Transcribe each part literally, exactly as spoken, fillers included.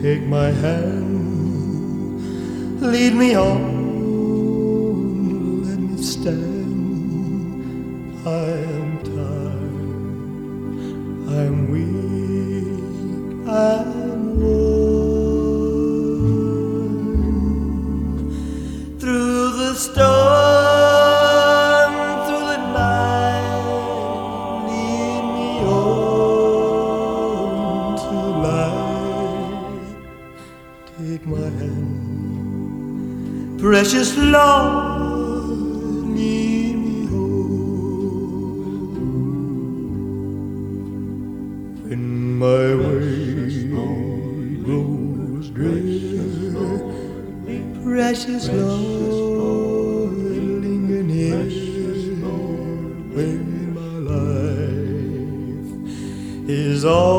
take my hand, lead me on, let me stand. I am tired, I am weak, I am worn. Through the storm, through the night, lead me on to light. Take my hand, precious Lord, lead me home. When my way grows drear, precious Lord, linger near. When my life is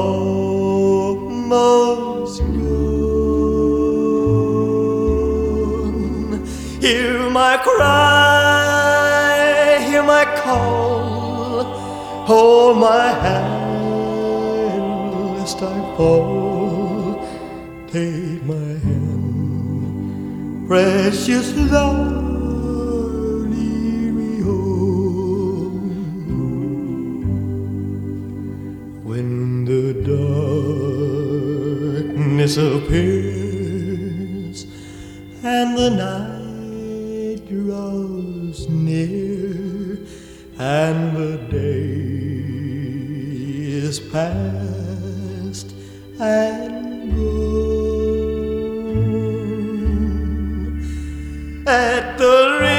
almost gone, hear my cry, hear my call, hold my hand lest I fall. Take my hand, precious Lord, lead me home. When the darkness appears and the night draws near, and the day is past and gone, at the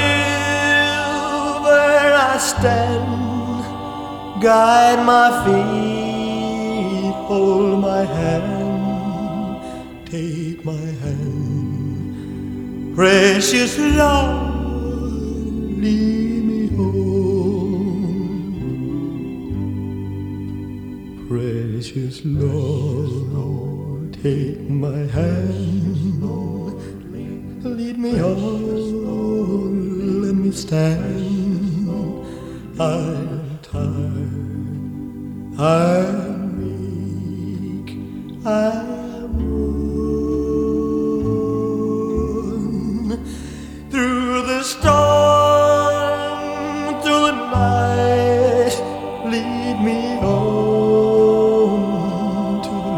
river I stand, guide my feet, hold my hand, take my hand, precious Lord, lead me home. Precious Lord, take my hand, lead me on, let me stand. I'm tired, I'm weak, I'm worn. Through the storm, through the night, lead me on to the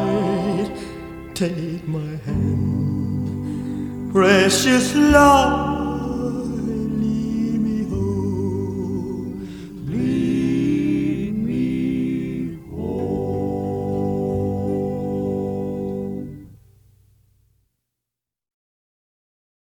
light. Take my hand, precious Lord,